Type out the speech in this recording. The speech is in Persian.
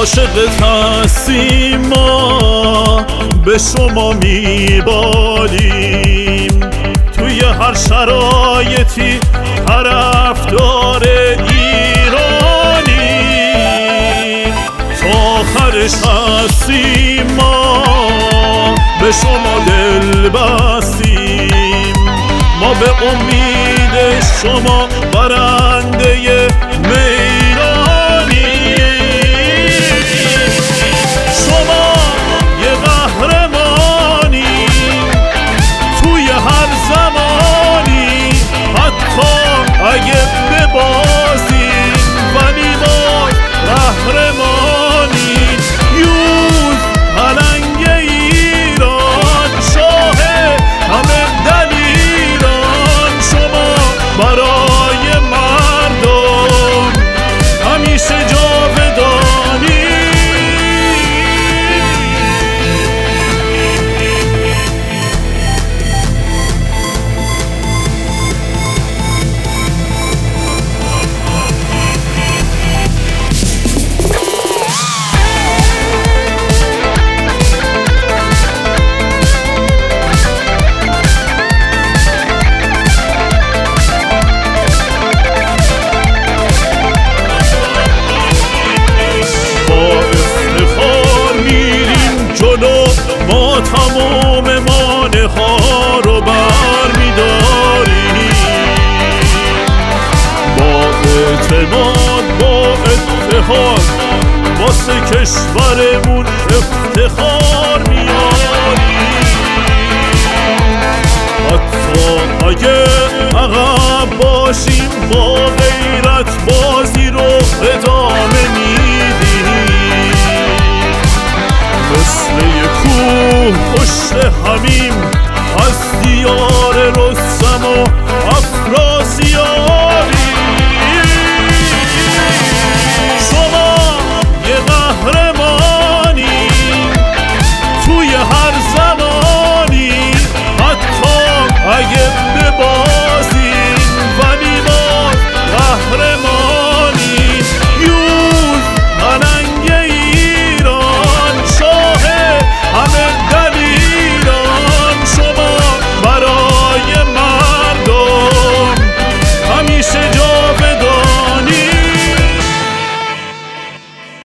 عاشقت هستیم ما، به شما میبالیم توی هر شرایطی طرفدار ایرانیم. تا آخرش هستیم ما، به شما دل بستیم، ما به امید شما برنده اگه ببازیم ولی ما قهرمانیم. یوز پلنگ ایران، شاه همه دلیران، شما برای مردم همیشه جاودانی. ما تمام مانع ها رو برمی‌داریم، با اعتماد با اتحاد واسه کشورمون افتخار میاریم. حتی اگه عقب باشیم با غیرت بازی رو ادامه میدیم. مثل یک کوه پشت همیم از دیار